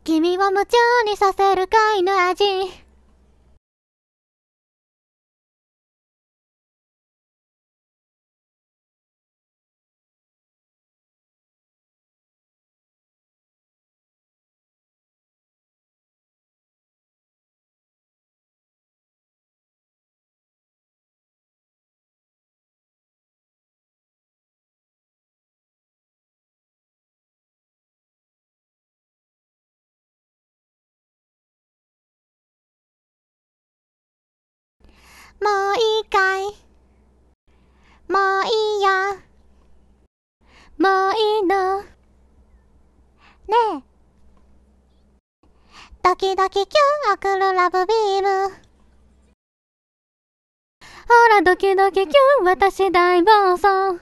君を夢中にさせる貝の味。もういいかい？もういいよ。もういいの。ねえ。ドキドキキュン送るラブビーム。ほらドキドキキュン私大暴走。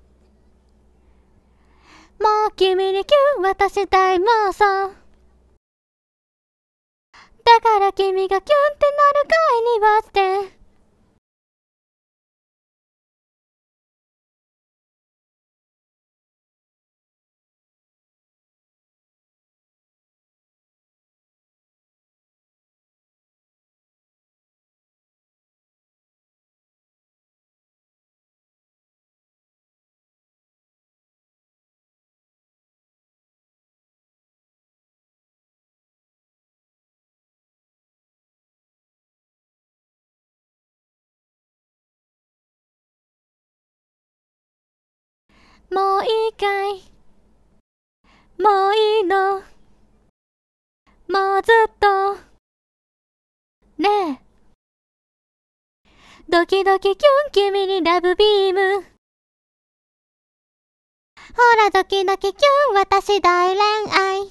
もう君にキュン私大妄想。だから君がキュンってなる貝にはして。もういいかい？もういいの。もうずっと。ねえ。ドキドキキュン君にラブビーム。ほらドキドキキュン私大恋愛。も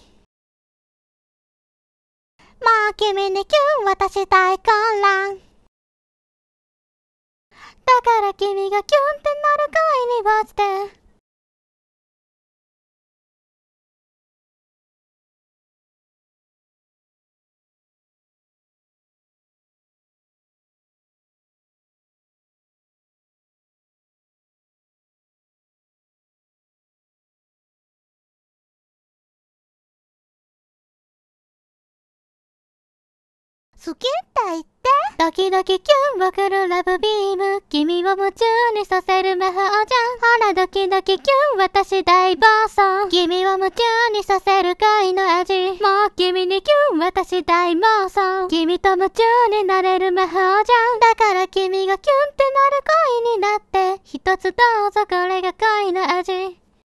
う君にキュン私大混乱。だから君がキュンってなる貝にはして。好きって言って。ドキドキキュン送るラブビーム。君を夢中にさせる魔法じゃん。ほらドキドキキュン私大暴走。君を夢中にさせる貝の味。もう君にキュン私大妄想。君と夢中になれる魔法じゃん。だから君がキュンってなる恋になって。一つどうぞこれが恋の味。